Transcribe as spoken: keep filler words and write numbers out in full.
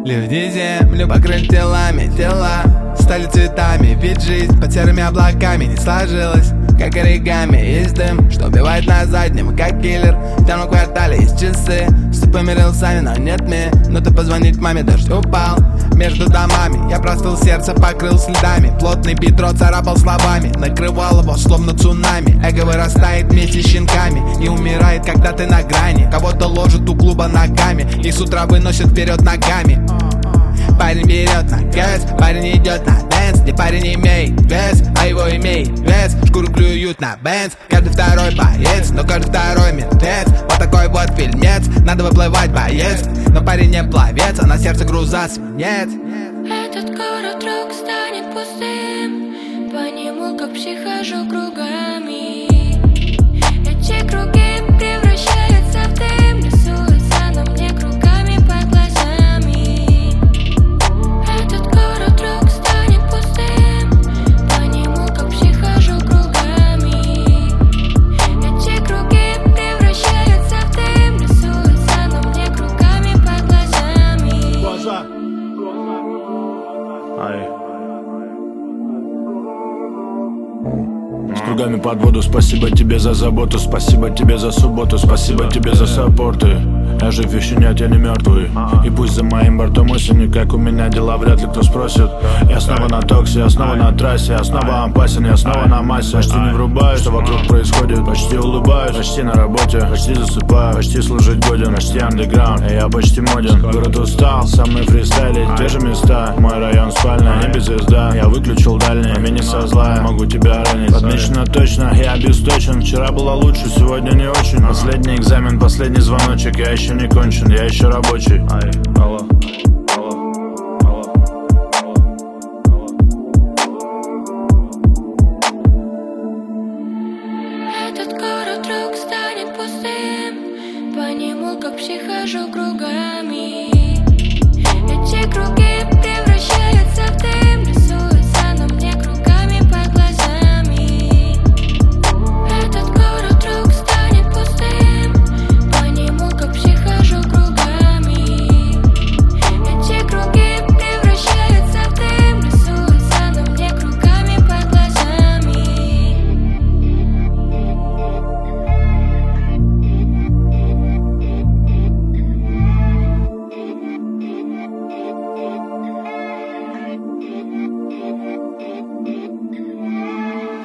Люди землю покрыли телами, тела стали цветами, ведь жизнь под серыми облаками не сложилась, как оригами. Есть дым, что убивает на заднем, как киллер. В темном квартале есть часы с тупыми рилсами, но нет минуты позвонить маме. Дождь упал между домами, я простыл, сердце покрыл следами. Плотный бедро царапал словами, накрывал его словно цунами. Эго вырастает вместе с щенками и умирает, когда ты на грани. Кого-то ложат у клуба ногами и с утра выносят вперед ногами. Парень берет на газ, парень идет на дэнс, где парень имеет вес, а его имеет вес. Шкуру клюют на бенз, каждый второй боец, но каждый второй мертвец. Вот такой вот фильмец, надо выплывать, боец. Но парень не пловец, а на сердце груза свинец. Этот город вдруг станет пустым, по нему как пси хожу кругами. Эти круги превращаются в дым, рисуются на мне кругами под глазами. Этот город вдруг станет пустым, по нему как пси хожу кругами. Эти круги превращаются в дым, рисуются на мне кругами под глазами. Глаза. Ай. С кругами под воду, спасибо тебе за заботу, спасибо тебе за субботу, спасибо тебе за саппорты. Я жив еще нет, я не мертвый. И пусть за моим бортом осени, как у меня дела, вряд ли кто спросит. Я снова на токсе, я снова на трассе, я снова опасен, я снова на массе. Почти не врубаюсь, что вокруг происходит, почти улыбаюсь, почти на работе, почти засыпаю, почти служить годен, почти андеграунд, и я почти моден. Город устал, со мной фристайлить, те же места, мой район спальня, небе звезда. Я выключил дальний, мини со зла, могу тебя ранить. Подмечено точно, я обесточен, вчера было лучше, сегодня не очень. Последний экзамен, последний звоночек, я еще не кончен, я еще рабочий. Ай, алло, алло, алло, алло. Этот город вдруг станет пустым, по нему как пси хожу кругами. Эти круги